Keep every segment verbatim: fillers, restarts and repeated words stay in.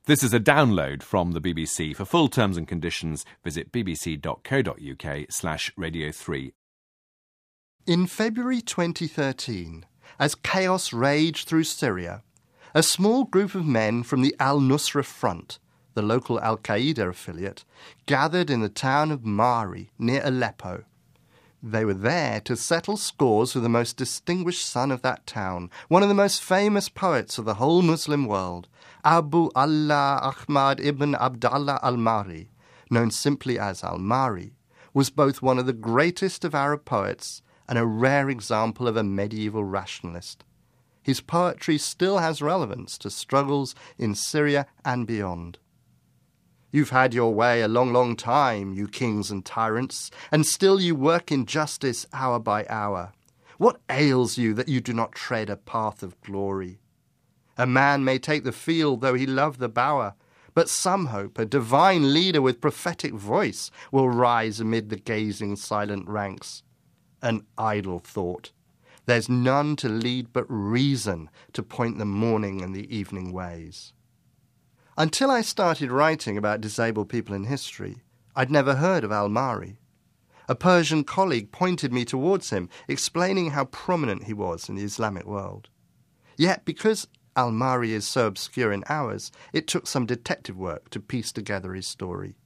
This is a download from the B B C. For full terms and conditions, visit bbc.co.uk slash radio 3. In February twenty thirteen, as chaos raged through Syria, a small group of men from the al-Nusra Front, the local al-Qaeda affiliate, gathered in the town of Mari, near Aleppo. They were there to settle scores with the most distinguished son of that town, one of the most famous poets of the whole Muslim world, Abu Allah Ahmad ibn Abdallah al-Mari, known simply as al-Mari, was both one of the greatest of Arab poets and a rare example of a medieval rationalist. His poetry still has relevance to struggles in Syria and beyond. You've had your way a long, long time, you kings and tyrants, and still you work injustice hour by hour. What ails you that you do not tread a path of glory? A man may take the field though he love the bower, but some hope a divine leader with prophetic voice will rise amid the gazing silent ranks. An idle thought. There's none to lead but reason to point the morning and the evening ways. Until I started writing about disabled people in history, I'd never heard of al-Mari. A Persian colleague pointed me towards him, explaining how prominent he was in the Islamic world. Yet, because al-Mari is so obscure in ours, it took some detective work to piece together his story.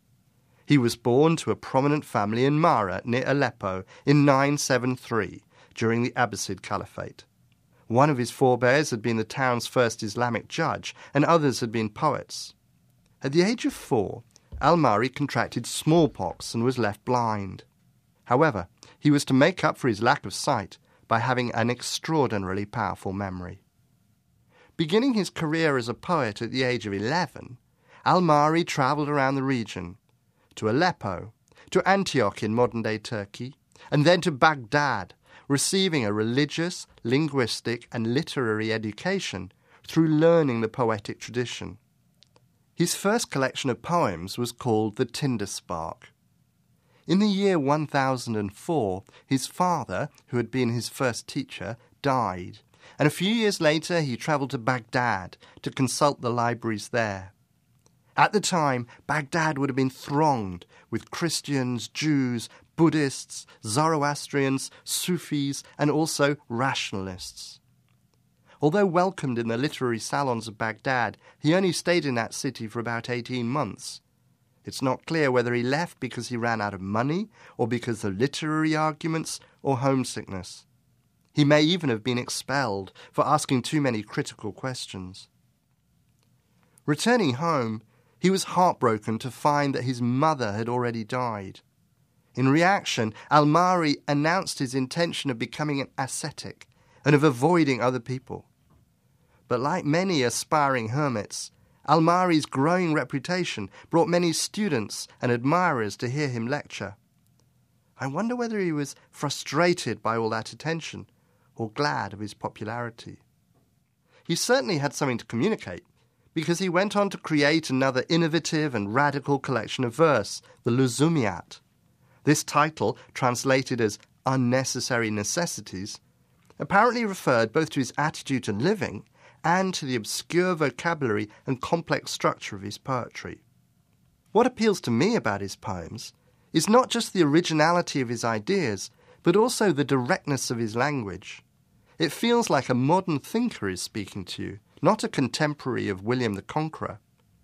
He was born to a prominent family in Mara, near Aleppo, in nine seventy-three, during the Abbasid Caliphate. One of his forebears had been the town's first Islamic judge, and others had been poets. At the age of four, al-Mari contracted smallpox and was left blind. However, he was to make up for his lack of sight by having an extraordinarily powerful memory. Beginning his career as a poet at the age of eleven, al-Mari travelled around the region, to Aleppo, to Antioch in modern-day Turkey, and then to Baghdad, receiving a religious, linguistic and literary education through learning the poetic tradition. His first collection of poems was called The Tinder Spark. In the year one thousand four, his father, who had been his first teacher, died, and a few years later he travelled to Baghdad to consult the libraries there. At the time, Baghdad would have been thronged with Christians, Jews, Buddhists, Zoroastrians, Sufis, and also rationalists. Although welcomed in the literary salons of Baghdad, he only stayed in that city for about eighteen months. It's not clear whether he left because he ran out of money, or because of literary arguments, or homesickness. He may even have been expelled for asking too many critical questions. Returning home, he was heartbroken to find that his mother had already died. In reaction, al-Mari announced his intention of becoming an ascetic and of avoiding other people. But like many aspiring hermits, al-Mari's growing reputation brought many students and admirers to hear him lecture. I wonder whether he was frustrated by all that attention or glad of his popularity. He certainly had something to communicate, because he went on to create another innovative and radical collection of verse, the Luzumiyat. This title, translated as Unnecessary Necessities, apparently referred both to his attitude to living and to the obscure vocabulary and complex structure of his poetry. What appeals to me about his poems is not just the originality of his ideas, but also the directness of his language. It feels like a modern thinker is speaking to you, not a contemporary of William the Conqueror.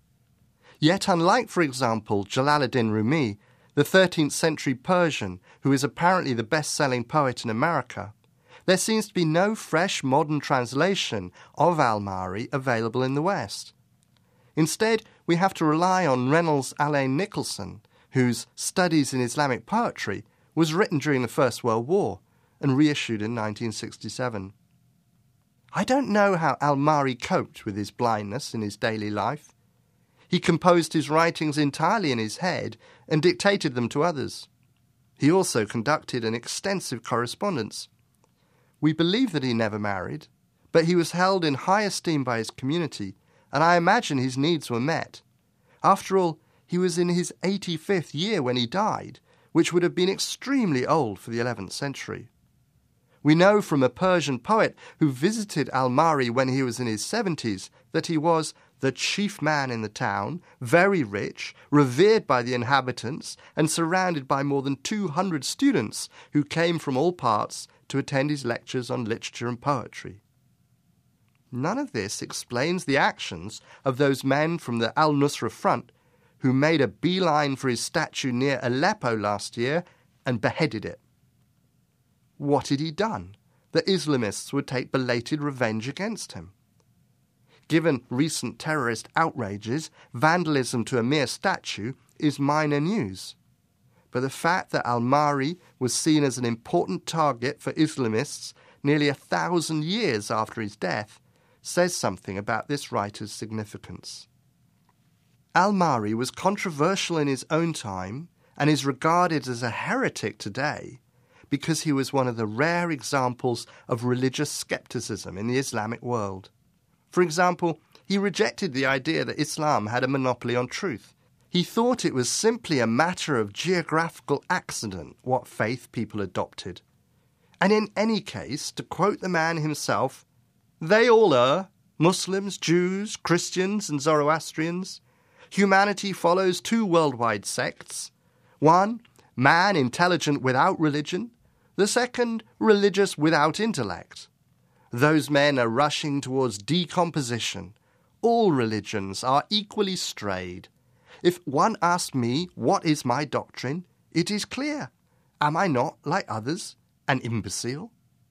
Yet unlike, for example, Jalaluddin Rumi, the thirteenth century Persian, who is apparently the best-selling poet in America, there seems to be no fresh modern translation of al-Mari available in the West. Instead, we have to rely on Reynolds Alain Nicholson, whose Studies in Islamic Poetry was written during the First World War and reissued in nineteen sixty-seven. I don't know how al-Mari coped with his blindness in his daily life. He composed his writings entirely in his head and dictated them to others. He also conducted an extensive correspondence. We believe that he never married, but he was held in high esteem by his community, and I imagine his needs were met. After all, he was in his eighty-fifth year when he died, which would have been extremely old for the eleventh century. We know from a Persian poet who visited al-Mari when he was in his seventies that he was the chief man in the town, very rich, revered by the inhabitants, and surrounded by more than two hundred students who came from all parts to attend his lectures on literature and poetry. None of this explains the actions of those men from the al-Nusra Front who made a beeline for his statue near Aleppo last year and beheaded it. What had he done that Islamists would take belated revenge against him? Given recent terrorist outrages, vandalism to a mere statue is minor news. But the fact that al-Mahri was seen as an important target for Islamists nearly a thousand years after his death says something about this writer's significance. Al-Mahri was controversial in his own time and is regarded as a heretic today because he was one of the rare examples of religious skepticism in the Islamic world. For example, he rejected the idea that Islam had a monopoly on truth. He thought it was simply a matter of geographical accident what faith people adopted. And in any case, to quote the man himself, "They all err, Muslims, Jews, Christians and Zoroastrians. Humanity follows two worldwide sects. One, man intelligent without religion. The second, religious without intellect. Those men are rushing towards decomposition. All religions are equally strayed. If one asks me what is my doctrine, it is clear. Am I not, like others, an imbecile?"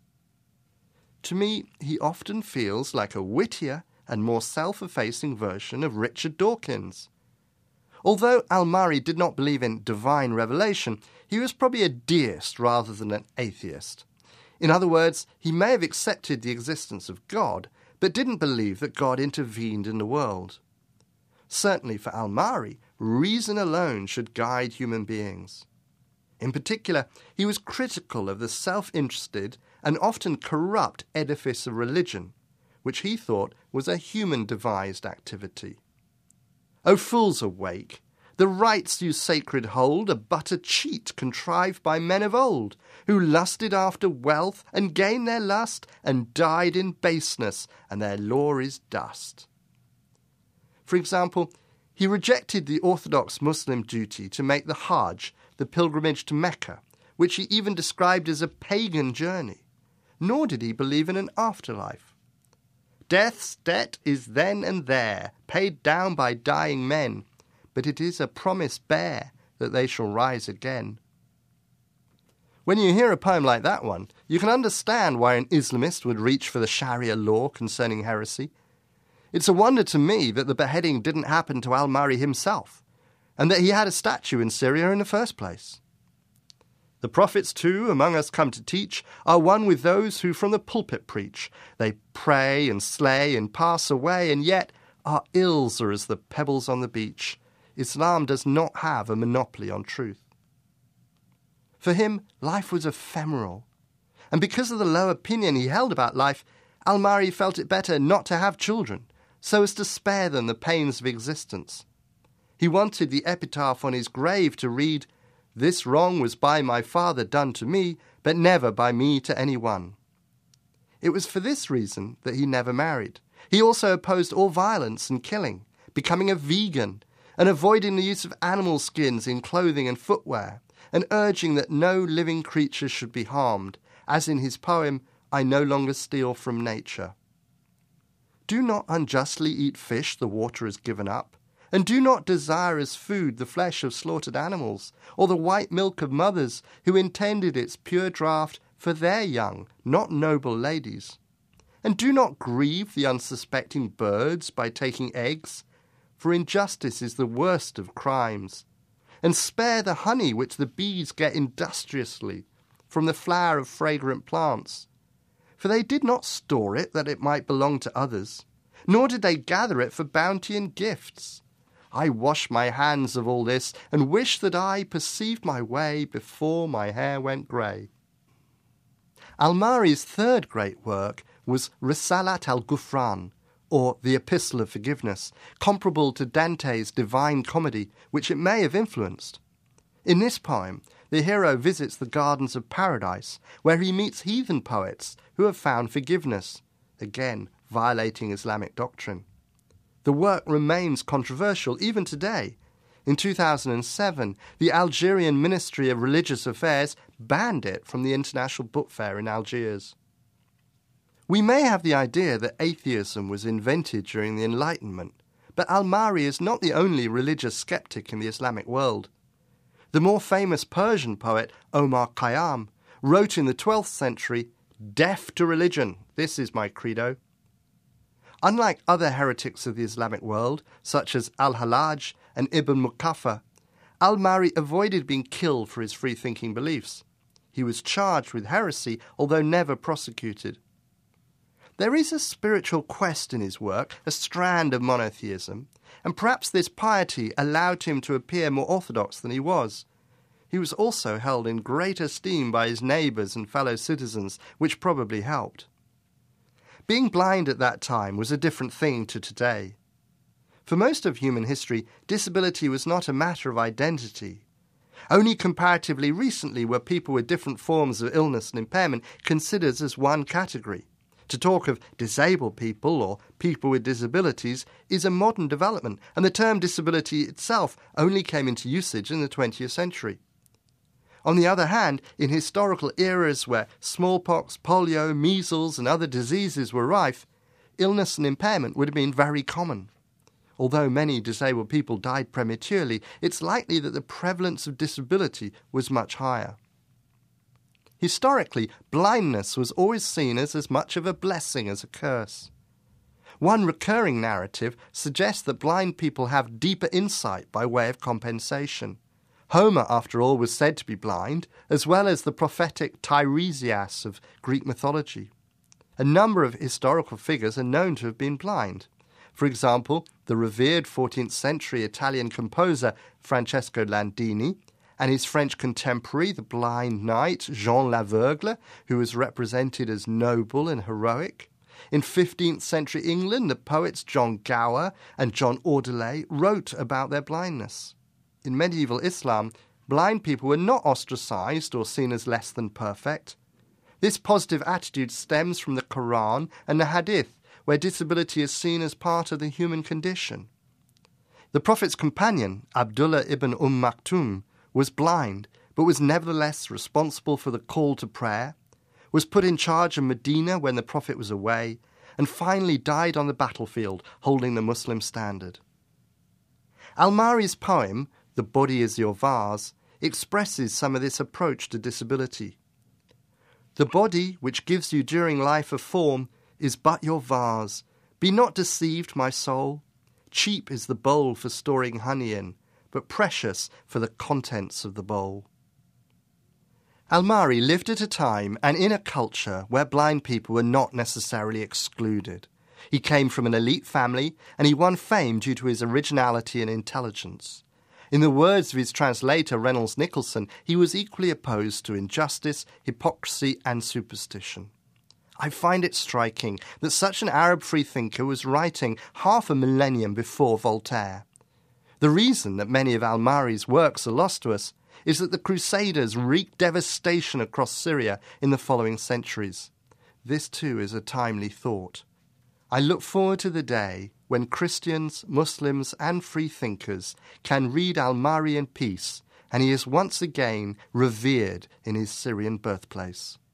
To me, he often feels like a wittier and more self-effacing version of Richard Dawkins. Although al-Mahri did not believe in divine revelation, he was probably a deist rather than an atheist. In other words, he may have accepted the existence of God, but didn't believe that God intervened in the world. Certainly for al-Mahri, reason alone should guide human beings. In particular, he was critical of the self-interested and often corrupt edifice of religion, which he thought was a human-devised activity. "O fools awake! The rites you sacred hold are but a cheat contrived by men of old, who lusted after wealth and gained their lust and died in baseness, and their law is dust." For example, he rejected the Orthodox Muslim duty to make the Hajj, the pilgrimage to Mecca, which he even described as a pagan journey. Nor did he believe in an afterlife. "Death's debt is then and there, paid down by dying men, but it is a promise bare that they shall rise again." When you hear a poem like that one, you can understand why an Islamist would reach for the Sharia law concerning heresy. It's a wonder to me that the beheading didn't happen to al-Mahri himself, and that he had a statue in Syria in the first place. "The prophets too, among us come to teach, are one with those who from the pulpit preach. They pray and slay and pass away, and yet our ills are as the pebbles on the beach. Islam does not have a monopoly on truth." For him, life was ephemeral. And because of the low opinion he held about life, al-Mahri felt it better not to have children, so as to spare them the pains of existence. He wanted the epitaph on his grave to read, "This wrong was by my father done to me, but never by me to any one." It was for this reason that he never married. He also opposed all violence and killing, becoming a vegan, and avoiding the use of animal skins in clothing and footwear, and urging that no living creature should be harmed, as in his poem, "I no longer steal from nature." "Do not unjustly eat fish the water has given up, and do not desire as food the flesh of slaughtered animals, or the white milk of mothers who intended its pure draught for their young, not noble ladies. And do not grieve the unsuspecting birds by taking eggs, for injustice is the worst of crimes. And spare the honey which the bees get industriously from the flower of fragrant plants. For they did not store it that it might belong to others, nor did they gather it for bounty and gifts. I wash my hands of all this, and wish that I perceived my way before my hair went grey." Al-Mahri's third great work was Risalat al-Ghufran, or the Epistle of Forgiveness, comparable to Dante's Divine Comedy, which it may have influenced. In this poem, the hero visits the gardens of paradise, where he meets heathen poets who have found forgiveness, again violating Islamic doctrine. The work remains controversial even today. In two thousand seven, the Algerian Ministry of Religious Affairs banned it from the International Book Fair in Algiers. We may have the idea that atheism was invented during the Enlightenment, but al-Mari is not the only religious skeptic in the Islamic world. The more famous Persian poet Omar Khayyam wrote in the twelfth century, "Deaf to religion, this is my credo." Unlike other heretics of the Islamic world, such as al-Hallaj and Ibn Muqaffa, al-Mari avoided being killed for his free-thinking beliefs. He was charged with heresy, although never prosecuted. There is a spiritual quest in his work, a strand of monotheism, and perhaps this piety allowed him to appear more orthodox than he was. He was also held in great esteem by his neighbours and fellow citizens, which probably helped. Being blind at that time was a different thing to today. For most of human history, disability was not a matter of identity. Only comparatively recently were people with different forms of illness and impairment considered as one category. To talk of disabled people or people with disabilities is a modern development, and the term disability itself only came into usage in the twentieth century. On the other hand, in historical eras where smallpox, polio, measles and other diseases were rife, illness and impairment would have been very common. Although many disabled people died prematurely, it's likely that the prevalence of disability was much higher. Historically, blindness was always seen as as much of a blessing as a curse. One recurring narrative suggests that blind people have deeper insight by way of compensation. Homer, after all, was said to be blind, as well as the prophetic Tiresias of Greek mythology. A number of historical figures are known to have been blind. For example, the revered fourteenth century Italian composer Francesco Landini, and his French contemporary, the blind knight Jean l'Aveugle, who was represented as noble and heroic. In fifteenth century England, the poets John Gower and John Audeley wrote about their blindness. In medieval Islam, blind people were not ostracized or seen as less than perfect. This positive attitude stems from the Quran and the Hadith, where disability is seen as part of the human condition. The Prophet's companion, Abdullah ibn Umm Maktoum, was blind, but was nevertheless responsible for the call to prayer, was put in charge of Medina when the Prophet was away, and finally died on the battlefield holding the Muslim standard. Al-Mari's poem, The Body is Your Vase, expresses some of this approach to disability. The body, which gives you during life a form, is but your vase. Be not deceived, my soul. Cheap is the bowl for storing honey in, but precious for the contents of the bowl. Al-Mari lived at a time and in a culture where blind people were not necessarily excluded. He came from an elite family, and he won fame due to his originality and intelligence. In the words of his translator Reynolds Nicholson, he was equally opposed to injustice, hypocrisy and superstition. I find it striking that such an Arab freethinker was writing half a millennium before Voltaire. The reason that many of Al-Mari's works are lost to us is that the Crusaders wreaked devastation across Syria in the following centuries. This too is a timely thought. I look forward to the day when Christians, Muslims and freethinkers can read Al-Mari in peace, and he is once again revered in his Syrian birthplace.